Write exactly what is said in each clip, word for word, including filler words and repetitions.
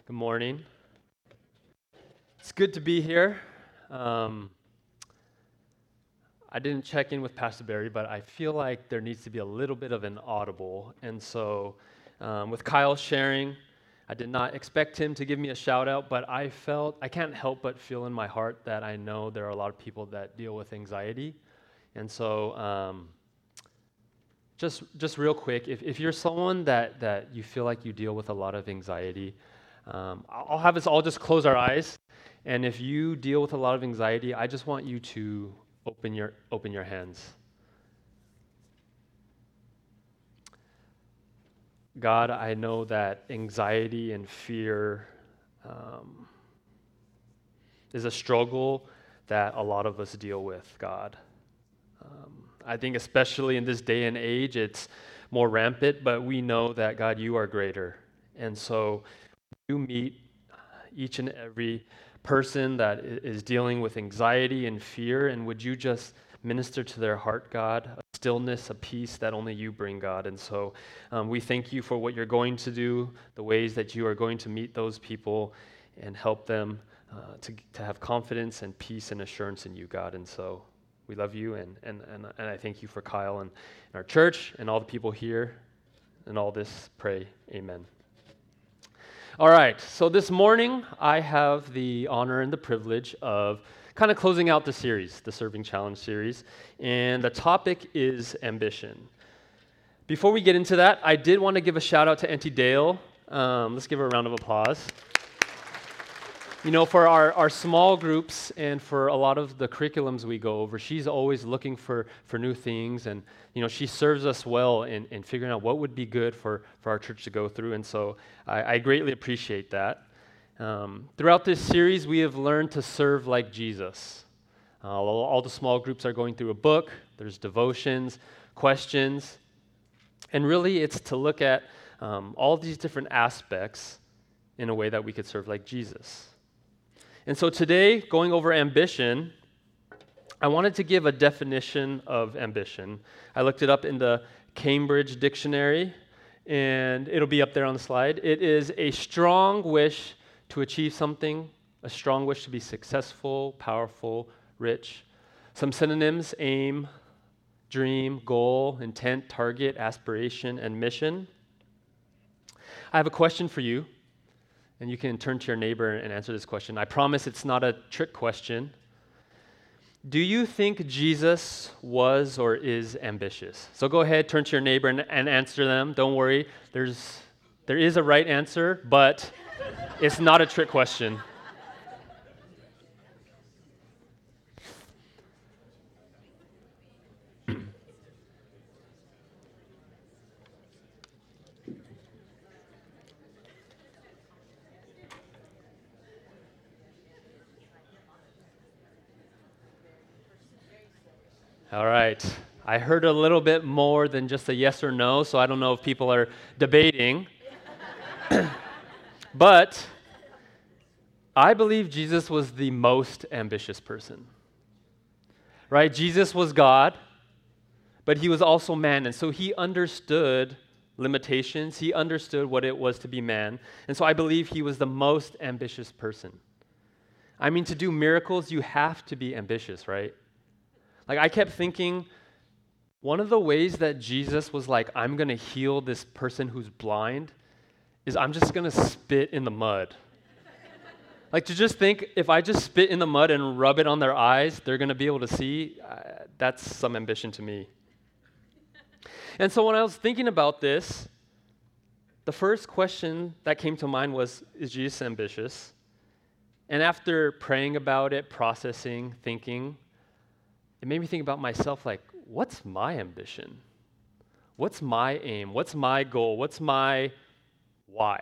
Good morning. It's good to be here. Um, I didn't check in with Pastor Barry, but I feel like there needs to be a little bit of an audible. And so, um, with Kyle sharing, I did not expect him to give me a shout out, but I felt, I can't help but feel in my heart that I know there are a lot of people that deal with anxiety. And so, um, just just real quick, if, if you're someone that, that you feel like you deal with a lot of anxiety, um, I'll I'll have us all just close our eyes. And if you deal with a lot of anxiety, I just want you to open your open your hands. God, I know that anxiety and fear um, is a struggle that a lot of us deal with, God. Um, I think especially in this day and age, it's more rampant, but we know that, God, you are greater. And so you meet each and every person that i- is dealing with anxiety and fear, and would you just minister to their heart, God, a stillness, a peace that only you bring, God. And so um, we thank you for what you're going to do, the ways that you are going to meet those people and help them uh, to, to have confidence and peace and assurance in you, God. And so we love you, and, and, and, and I thank you for Kyle and, and our church and all the people here, and all this, pray, amen. All right, so this morning I have the honor and the privilege of kind of closing out the series, the Serving Challenge series, and the topic is ambition. Before we get into that, I did want to give a shout out to Auntie Dale. Um, let's give her a round of applause. You know, for our, our small groups and for a lot of the curriculums we go over, she's always looking for, for new things, and you know, she serves us well in, in figuring out what would be good for, for our church to go through, and so I, I greatly appreciate that. Um, throughout this series, we have learned to serve like Jesus. Uh, all, all the small groups are going through a book, there's devotions, questions, and really it's to look at um, all these different aspects in a way that we could serve like Jesus. And so today, going over ambition, I wanted to give a definition of ambition. I looked it up in the Cambridge Dictionary, and it'll be up there on the slide. It is a strong wish to achieve something, a strong wish to be successful, powerful, rich. Some synonyms: aim, dream, goal, intent, target, aspiration, and mission. I have a question for you. And you can turn to your neighbor and answer this question. I promise it's not a trick question. Do you think Jesus was or is ambitious? So go ahead, turn to your neighbor and, and answer them. Don't worry, there's there is a right answer, but it's not a trick question. All right. I heard a little bit more than just a yes or no, so I don't know if people are debating. But I believe Jesus was the most ambitious person. Right? Jesus was God, but he was also man, and so he understood limitations. He understood what it was to be man, and so I believe he was the most ambitious person. I mean, to do miracles, you have to be ambitious, right? Like, I kept thinking, one of the ways that Jesus was like, I'm going to heal this person who's blind, is I'm just going to spit in the mud. Like, to just think, if I just spit in the mud and rub it on their eyes, they're going to be able to see, uh, that's some ambition to me. And so when I was thinking about this, the first question that came to mind was, is Jesus ambitious? And after praying about it, processing, thinking, it made me think about myself, like, what's my ambition? What's my aim? What's my goal? What's my why?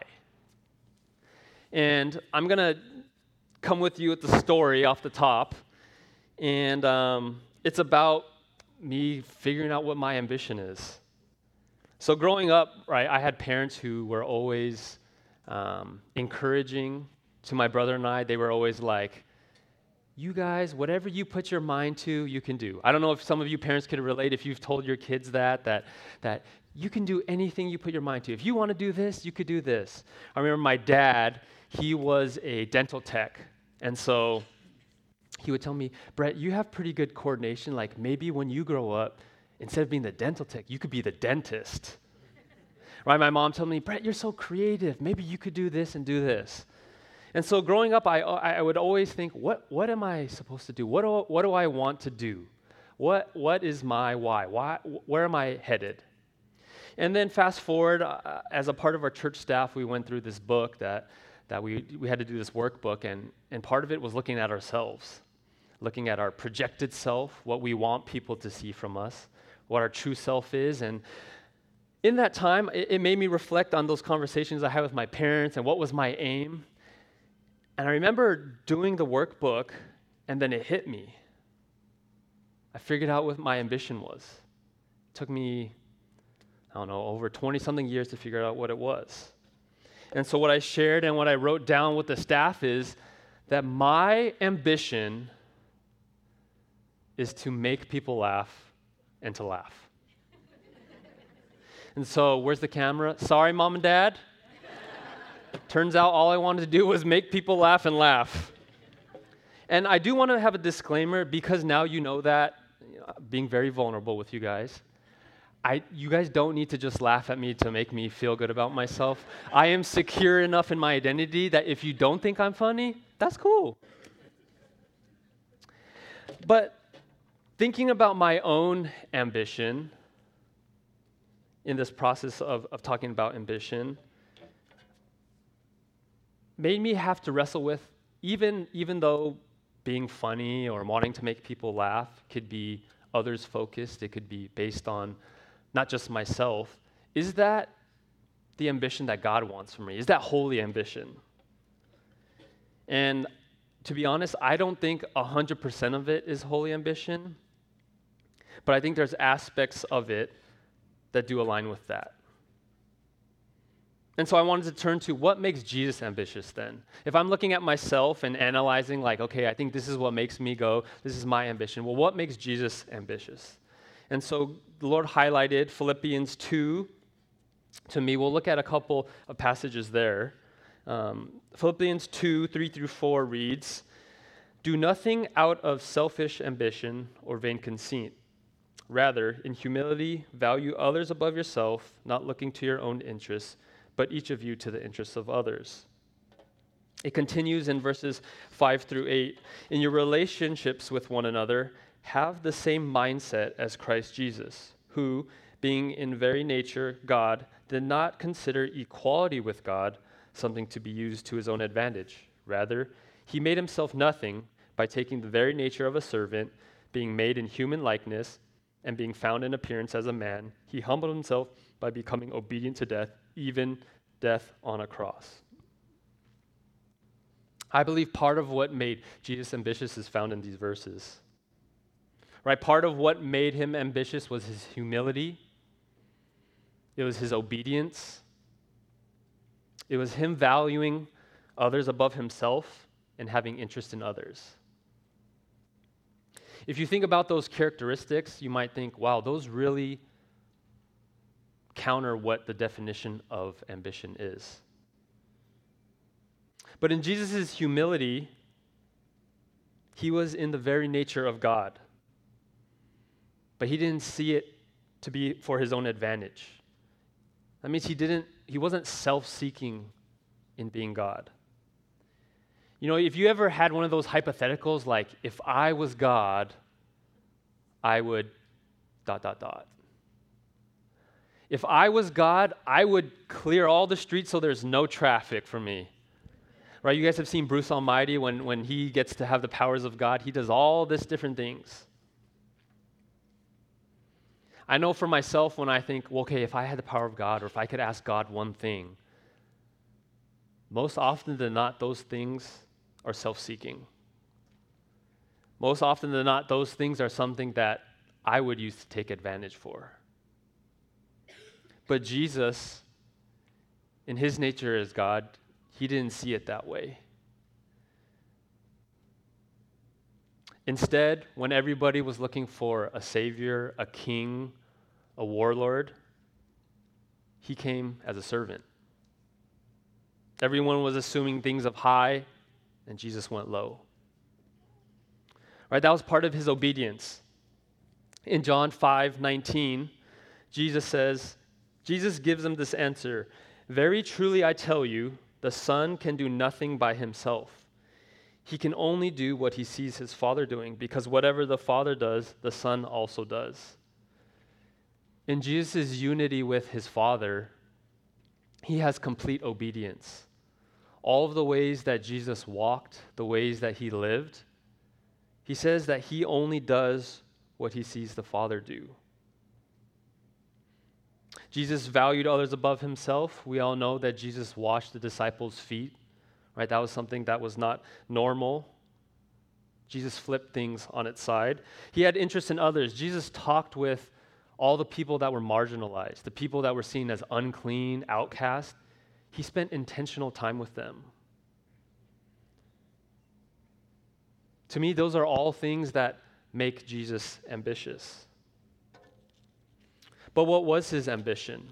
And I'm going to come with you with the story off the top. And um, it's about me figuring out what my ambition is. So growing up, right, I had parents who were always um, encouraging to my brother and I. They were always like, you guys, whatever you put your mind to, you can do. I don't know if some of you parents could relate if you've told your kids that, that, that you can do anything you put your mind to. If you want to do this, you could do this. I remember my dad, he was a dental tech. And so he would tell me, Brett, you have pretty good coordination. Like maybe when you grow up, instead of being the dental tech, you could be the dentist. Right? My mom told me, Brett, you're so creative. Maybe you could do this and do this. And so growing up, I, I would always think, what, what am I supposed to do? What do, what do I want to do? What, what is my why? why? Where am I headed? And then fast forward, uh, as a part of our church staff, we went through this book that, that we, we had to do this workbook, and, and part of it was looking at ourselves, looking at our projected self, what we want people to see from us, what our true self is. And in that time, it, it made me reflect on those conversations I had with my parents and what was my aim. And I remember doing the workbook, and then it hit me. I figured out what my ambition was. It took me, I don't know, over twenty-something years to figure out what it was. And so what I shared and what I wrote down with the staff is that my ambition is to make people laugh and to laugh. And so, where's the camera? Sorry, Mom and Dad. Turns out all I wanted to do was make people laugh and laugh. And I do want to have a disclaimer, because now you know that, you know, being very vulnerable with you guys, I, you guys don't need to just laugh at me to make me feel good about myself. I am secure enough in my identity that if you don't think I'm funny, that's cool. But thinking about my own ambition in this process of, of talking about ambition made me have to wrestle with, even, even though being funny or wanting to make people laugh could be others focused, it could be based on not just myself, is that the ambition that God wants from me? Is that holy ambition? And to be honest, I don't think one hundred percent of it is holy ambition, but I think there's aspects of it that do align with that. And so I wanted to turn to what makes Jesus ambitious then. If I'm looking at myself and analyzing like, okay, I think this is what makes me go, this is my ambition. Well, what makes Jesus ambitious? And so the Lord highlighted Philippians two to me. We'll look at a couple of passages there. Um, Philippians two, three through four reads, "Do nothing out of selfish ambition or vain conceit. Rather, in humility, value others above yourself, not looking to your own interests, but each of you to the interests of others." It continues in verses five through eight. "In your relationships with one another, have the same mindset as Christ Jesus, who, being in very nature God, did not consider equality with God something to be used to his own advantage. Rather, he made himself nothing by taking the very nature of a servant, being made in human likeness, and being found in appearance as a man. He humbled himself by becoming obedient to death, even death on a cross." I believe part of what made Jesus ambitious is found in these verses. Right? Part of what made him ambitious was his humility. It was his obedience. It was him valuing others above himself and having interest in others. If you think about those characteristics, you might think, wow, those really counter what the definition of ambition is. But in Jesus' humility, he was in the very nature of God. But he didn't see it to be for his own advantage. That means he didn't, he wasn't self-seeking in being God. You know, if you ever had one of those hypotheticals, like, if I was God, I would dot, dot, dot. If I was God, I would clear all the streets so there's no traffic for me. Right? You guys have seen Bruce Almighty when, when he gets to have the powers of God. He does all these different things. I know for myself when I think, well, okay, if I had the power of God or if I could ask God one thing, most often than not, those things are self-seeking. Most often than not, those things are something that I would use to take advantage for. But Jesus, in his nature as God, he didn't see it that way. Instead, when everybody was looking for a savior, a king, a warlord, he came as a servant. Everyone was assuming things of high, and Jesus went low. Right? That was part of his obedience. In John five nineteen, Jesus says, Jesus gives them this answer. Very truly I tell you, the Son can do nothing by himself. He can only do what he sees his Father doing, because whatever the Father does, the Son also does. In Jesus' unity with his Father, he has complete obedience. All of the ways that Jesus walked, the ways that he lived, he says that he only does what he sees the Father do. Jesus valued others above himself. We all know that Jesus washed the disciples' feet, right? That was something that was not normal. Jesus flipped things on its side. He had interest in others. Jesus talked with all the people that were marginalized, the people that were seen as unclean, outcast. He spent intentional time with them. To me, those are all things that make Jesus ambitious. But what was his ambition?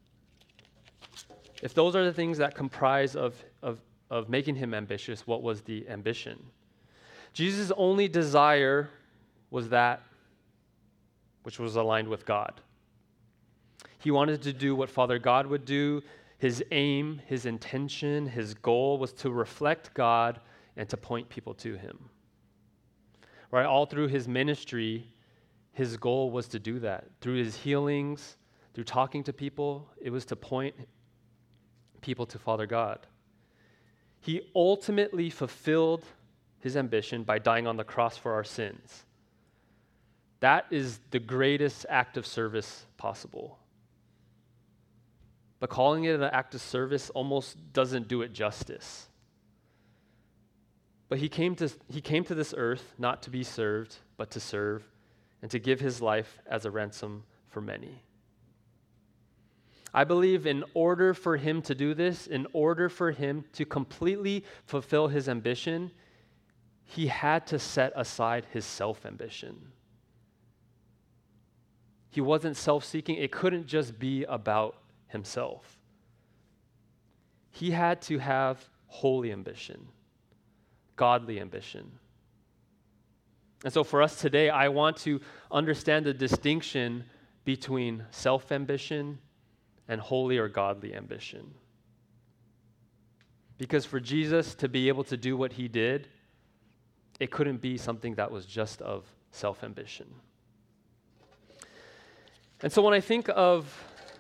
If those are the things that comprise of, of, of making him ambitious, what was the ambition? Jesus' only desire was that which was aligned with God. He wanted to do what Father God would do. His aim, his intention, his goal was to reflect God and to point people to him. Right? All through his ministry, his goal was to do that. Through his healings, through talking to people, it was to point people to Father God. He ultimately fulfilled his ambition by dying on the cross for our sins. That is the greatest act of service possible. But calling it an act of service almost doesn't do it justice. But he came to, he came to this earth not to be served, but to serve, and to give his life as a ransom for many. I believe in order for him to do this, in order for him to completely fulfill his ambition, he had to set aside his self-ambition. He wasn't self-seeking. It couldn't just be about himself. He had to have holy ambition, godly ambition. And so for us today, I want to understand the distinction between self-ambition and holy or godly ambition. Because for Jesus to be able to do what he did, it couldn't be something that was just of self-ambition. And so when I think of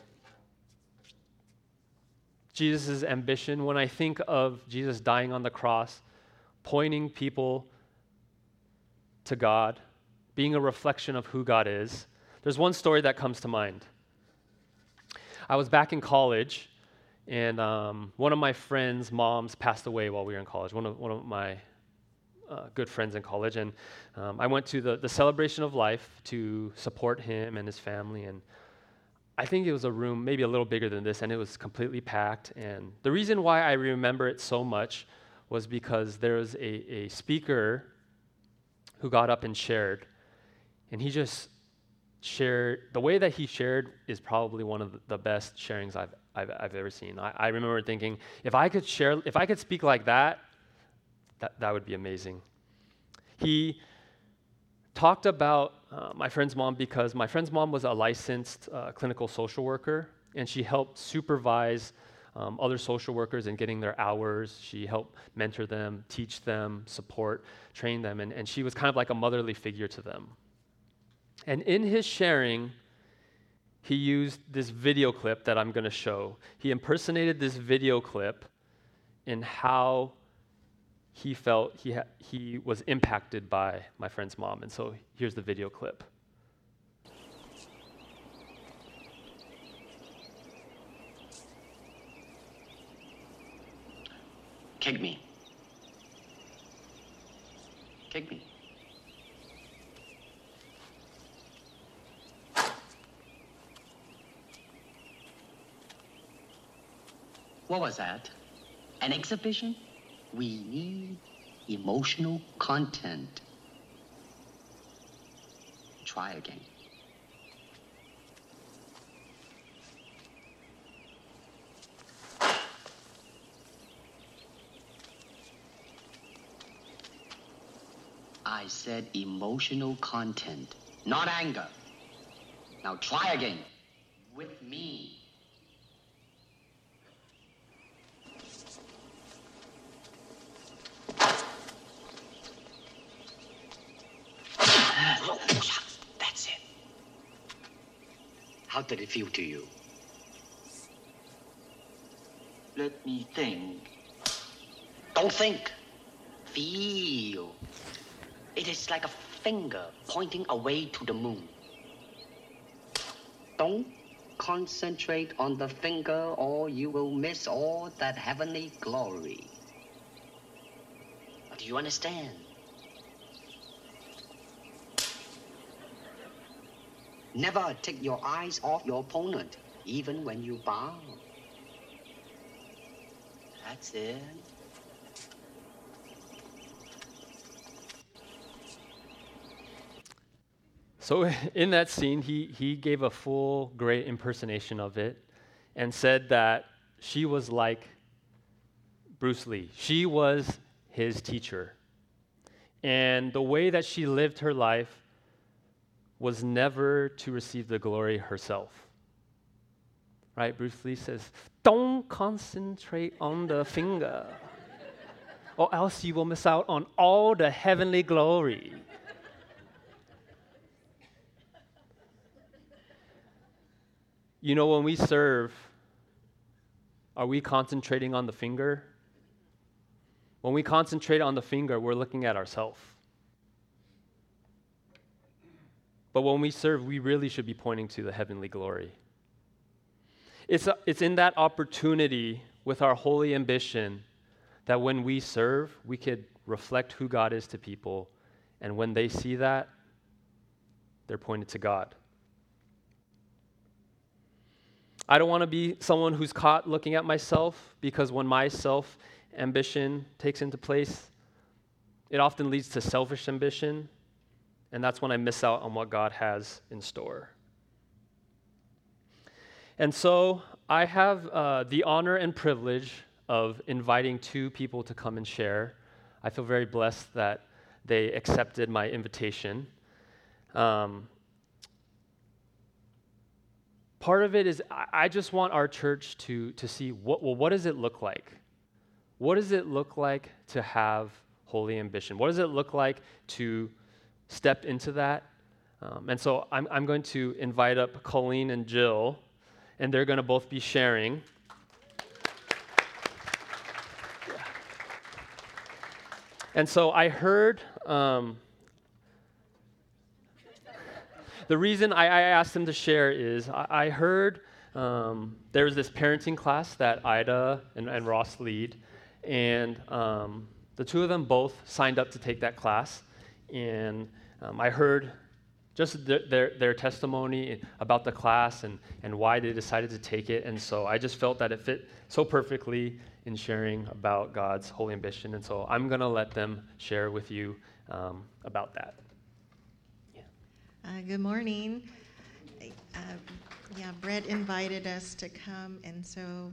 Jesus' ambition, when I think of Jesus dying on the cross, pointing people to God, being a reflection of who God is, there's one story that comes to mind. I was back in college, and um, one of my friends' moms passed away while we were in college, one of, one of my uh, good friends in college, and um, I went to the, the celebration of life to support him and his family, and I think it was a room maybe a little bigger than this, and it was completely packed, and the reason why I remember it so much was because there was a, a speaker who got up and shared, and he just shared, the way that he shared is probably one of the best sharings I've I've, I've ever seen. I, I remember thinking, if I could share, if I could speak like that, that, that would be amazing. He talked about uh, my friend's mom because my friend's mom was a licensed uh, clinical social worker, and she helped supervise um, other social workers in getting their hours. She helped mentor them, teach them, support, train them, and, and she was kind of like a motherly figure to them. And in his sharing, he used this video clip that I'm going to show. He impersonated this video clip in how he felt he ha- he was impacted by my friend's mom. And so here's the video clip. Kick me. Kick me. What was that? An exhibition? We need emotional content. Try again. I said emotional content, not anger. Now try again. With me. That's it. How did it feel to you? Let me think. Don't think. Feel. It is like a finger pointing away to the moon. Don't concentrate on the finger or you will miss all that heavenly glory. Do you understand? Never take your eyes off your opponent, even when you bow. That's it. So in that scene, he, he gave a full, great impersonation of it and said that she was like Bruce Lee. She was his teacher. And the way that she lived her life was never to receive the glory herself. Right? Bruce Lee says, don't concentrate on the finger, or else you will miss out on all the heavenly glory. You know, when we serve, are we concentrating on the finger? When we concentrate on the finger, we're looking at ourselves. But when we serve, we really should be pointing to the heavenly glory. It's, a, it's in that opportunity with our holy ambition that when we serve, we could reflect who God is to people. And when they see that, they're pointed to God. I don't want to be someone who's caught looking at myself, because when my self-ambition takes into place, it often leads to selfish ambition, and that's when I miss out on what God has in store. And so I have uh, the honor and privilege of inviting two people to come and share. I feel very blessed that they accepted my invitation. Um, Part of it is I just want our church to, to see, what, well, what does it look like? What does it look like to have holy ambition? What does it look like to step into that? Um, and so I'm, I'm going to invite up Colleen and Jill, and they're going to both be sharing. Yeah. And so I heard... Um, The reason I, I asked them to share is I, I heard um, there was this parenting class that Ida and, and Ross lead, and um, the two of them both signed up to take that class. And um, I heard just their, their, their testimony about the class and, and why they decided to take it. And so I just felt that it fit so perfectly in sharing about God's holy ambition. And so I'm going to let them share with you um, about that. Uh, good morning. Uh, yeah, Brett invited us to come, and so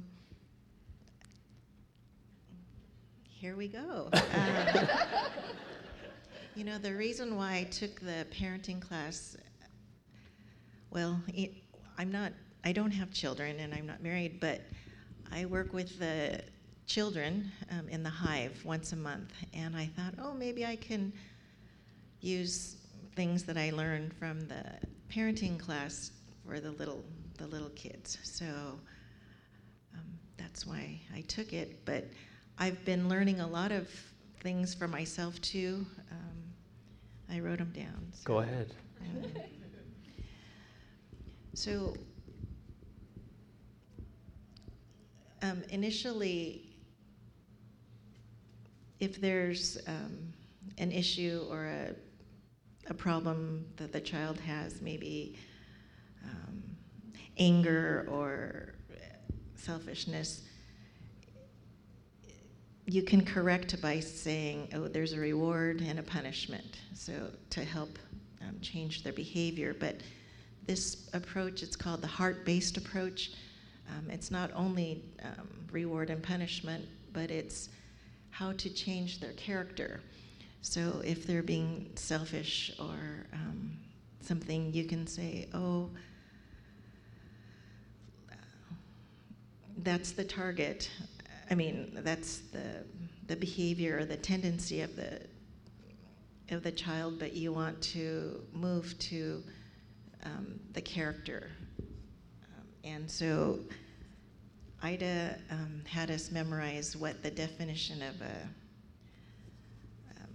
here we go. Uh, you know, the reason why I took the parenting class, well, it, I'm not, I don't have children, and I'm not married, but I work with the children um, in the Hive once a month, and I thought, oh, maybe I can use things that I learned from the parenting class for the little the little kids. So um, that's why I took it. But I've been learning a lot of things for myself too. Um, I wrote them down. So, Go ahead. Um, so um, initially, if there's um, an issue or a a problem that the child has, maybe um, anger or selfishness, you can correct by saying, oh, there's a reward and a punishment, so to help um, change their behavior. But this approach, it's called the heart-based approach. Um, it's not only um, reward and punishment, but it's how to change their character. So if they're being selfish or um, something, you can say, oh, that's the target. I mean, that's the the behavior or the tendency of the of the child, but you want to move to um, the character. Um, and so Ida um, had us memorize what the definition of a um,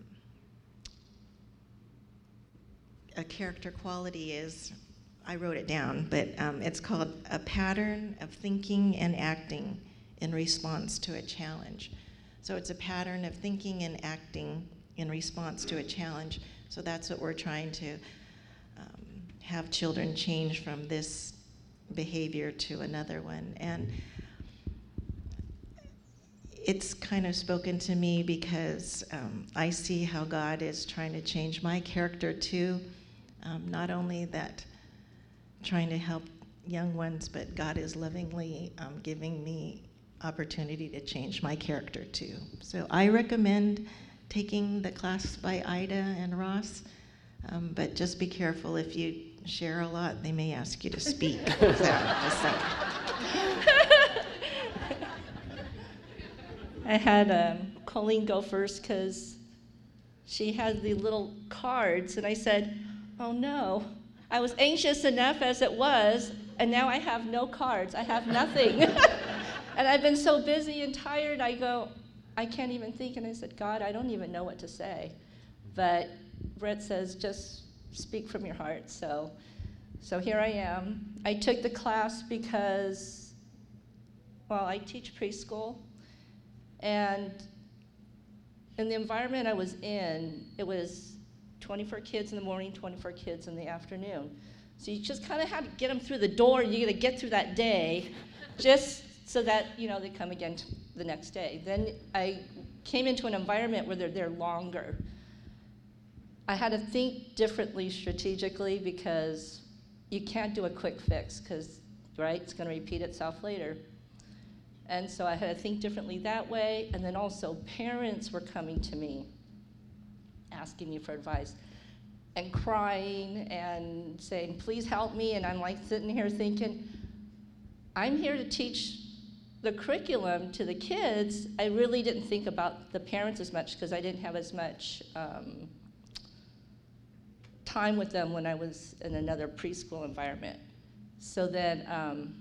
a character quality is. I wrote it down, but um, it's called a pattern of thinking and acting in response to a challenge. So it's a pattern of thinking and acting in response to a challenge. So that's what we're trying to um, have children change from this behavior to another one. And it's kind of spoken to me because um, I see how God is trying to change my character too. Um, not only that trying to help young ones, but God is lovingly um, giving me opportunity to change my character too. So I recommend taking the class by Ida and Ross, um, but just be careful. If you share a lot, they may ask you to speak. So, just saying. I had um, Colleen go first because she had the little cards, and I said, oh no, I was anxious enough as it was, and now I have no cards. I have nothing. And I've been so busy and tired, I go, I can't even think. And I said, God, I don't even know what to say. But Brett says, just speak from your heart. So, so here I am. I took the class because, well, I teach preschool. And in the environment I was in, it was twenty-four kids in the morning, twenty-four kids in the afternoon. So you just kind of had to get them through the door, and you got to get through that day, just so that, you know, they come again t- the next day. Then I came into an environment where they're there longer. I had to think differently strategically because you can't do a quick fix because, right, it's going to repeat itself later. And so I had to think differently that way. And then also parents were coming to me, asking me for advice and crying and saying, please help me. And I'm like sitting here thinking, I'm here to teach the curriculum to the kids. I really didn't think about the parents as much because I didn't have as much um, time with them when I was in another preschool environment. So then, um,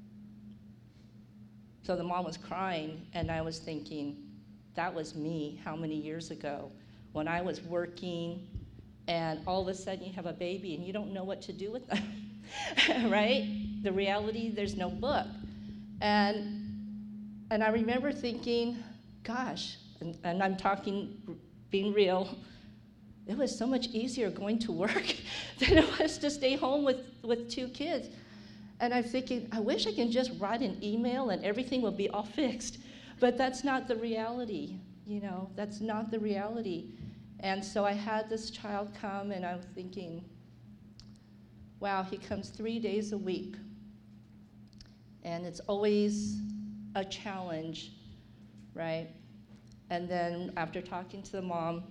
so the mom was crying, and I was thinking, that was me how many years ago when I was working, and all of a sudden you have a baby and you don't know what to do with them, right? The reality, there's no book. And and I remember thinking, gosh, and, and I'm talking, being real, it was so much easier going to work than it was to stay home with, with two kids. And I'm thinking, I wish I can just write an email and everything will be all fixed. But that's not the reality, you know, that's not the reality. And so I had this child come, and I'm thinking, wow, he comes three days a week. And it's always a challenge, right? And then after talking to the mom,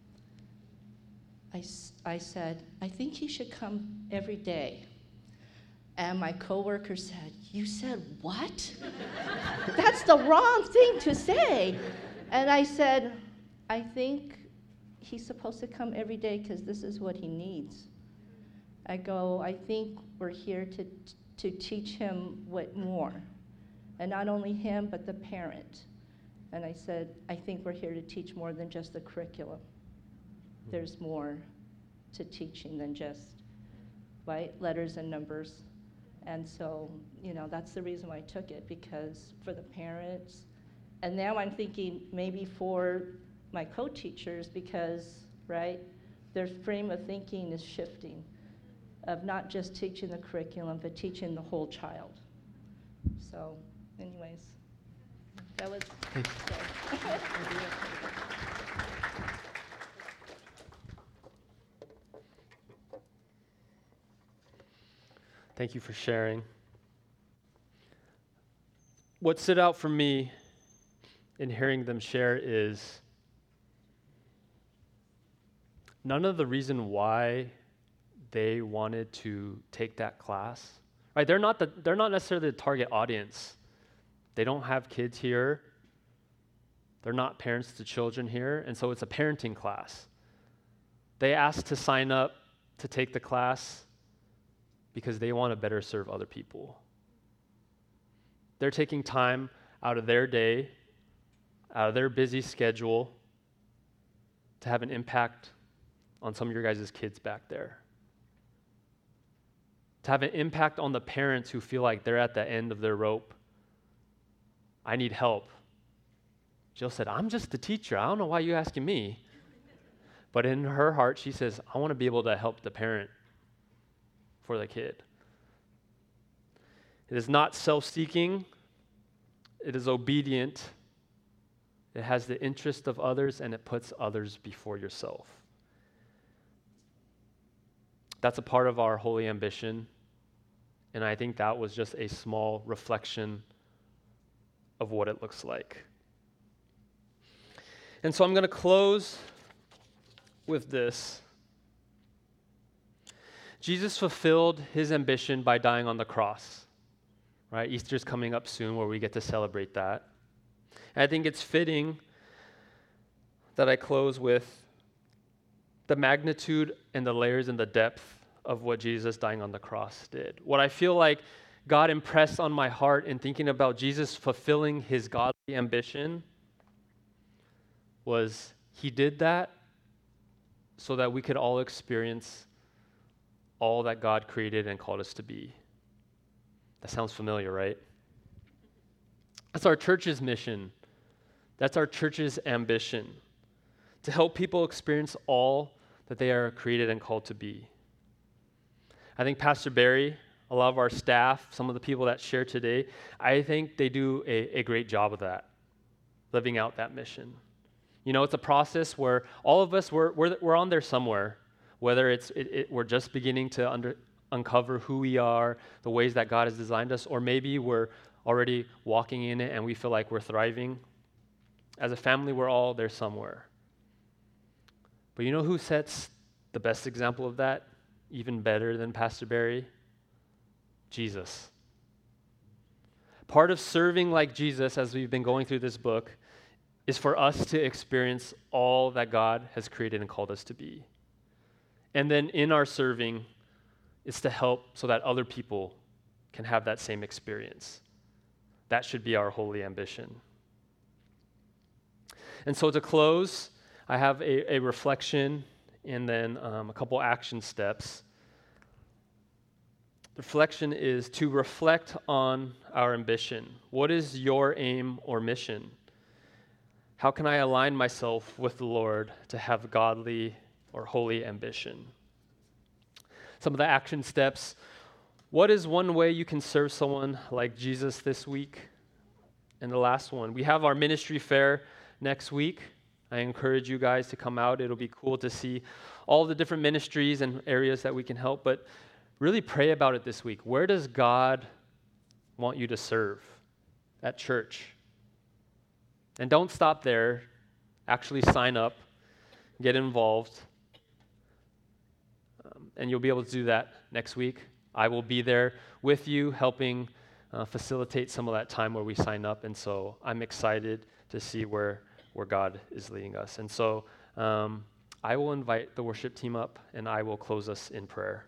I, I said, I think he should come every day. And my coworker said, you said what? That's the wrong thing to say. And I said, I think he's supposed to come every day because this is what he needs. I go, I think we're here to to teach him what more. And not only him, but the parent. And I said, I think we're here to teach more than just the curriculum. There's more to teaching than just, right, letters and numbers. And so, you know, that's the reason why I took it, because for the parents, and now I'm thinking maybe for my co-teachers, because, right, their frame of thinking is shifting, of not just teaching the curriculum, but teaching the whole child. So, anyways, that was, sorry. Thank you for sharing. What stood out for me in hearing them share is none of the reason why they wanted to take that class, right? They're not the, they're not necessarily the target audience. They don't have kids here. They're not parents to children here, and so it's a parenting class. They asked to sign up to take the class because they want to better serve other people. They're taking time out of their day, out of their busy schedule, to have an impact on some of your guys' kids back there. To have an impact on the parents who feel like they're at the end of their rope. I need help. Jill said, I'm just the teacher. I don't know why you're asking me. But in her heart, she says, I want to be able to help the parent for the kid. It is not self-seeking. It is obedient. It has the interest of others, and it puts others before yourself. That's a part of our holy ambition, and I think that was just a small reflection of what it looks like. And so I'm going to close with this. Jesus fulfilled his ambition by dying on the cross. Right? Easter's coming up soon where we get to celebrate that. And I think it's fitting that I close with the magnitude and the layers and the depth of what Jesus dying on the cross did. What I feel like God impressed on my heart in thinking about Jesus fulfilling his godly ambition was he did that so that we could all experience all that God created and called us to be. That sounds familiar, right? That's our church's mission. That's our church's ambition, to help people experience all that they are created and called to be. I think Pastor Barry, a lot of our staff, some of the people that share today, I think they do a, a great job of that, living out that mission. You know, it's a process where all of us, we're, we're, we're on there somewhere, whether it's it, it, we're just beginning to under, uncover who we are, the ways that God has designed us, or maybe we're already walking in it and we feel like we're thriving. As a family, we're all there somewhere. But you know who sets the best example of that, even better than Pastor Barry? Jesus. Part of serving like Jesus, as we've been going through this book, is for us to experience all that God has created and called us to be. And then in our serving, it's to help so that other people can have that same experience. That should be our holy ambition. And so to close, I have a, a reflection and then um, a couple action steps. The reflection is to reflect on our ambition. What is your aim or mission? How can I align myself with the Lord to have godly or holy ambition? Some of the action steps. What is one way you can serve someone like Jesus this week? And the last one, we have our ministry fair next week. I encourage you guys to come out. It'll be cool to see all the different ministries and areas that we can help, but really pray about it this week. Where does God want you to serve at church? And don't stop there. Actually sign up, get involved. Um, and you'll be able to do that next week. I will be there with you, helping uh, facilitate some of that time where we sign up. And so I'm excited to see where, where God is leading us. And so um, I will invite the worship team up, and I will close us in prayer.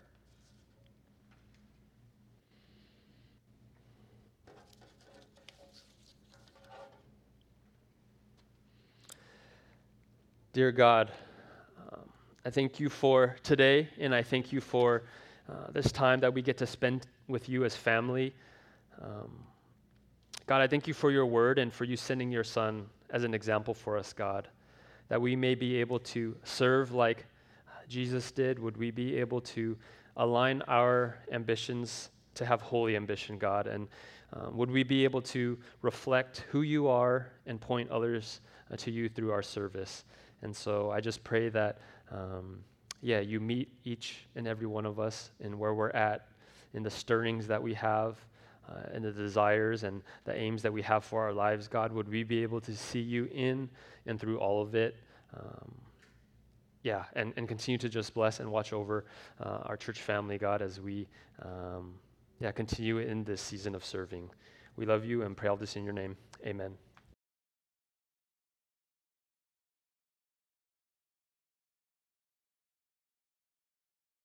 Dear God, um, I thank you for today, and I thank you for uh, this time that we get to spend with you as family. Um, God, I thank you for your word and for you sending your son as an example for us, God, that we may be able to serve like Jesus did. Would we be able to align our ambitions to have holy ambition, God? And um, would we be able to reflect who you are and point others uh, to you through our service? And so I just pray that, um, yeah, you meet each and every one of us in where we're at, in the stirrings that we have, uh, and the desires and the aims that we have for our lives. God, would we be able to see you in and through all of it? Um, yeah, and, and continue to just bless and watch over uh, our church family, God, as we um, yeah continue in this season of serving. We love you and pray all this in your name. Amen.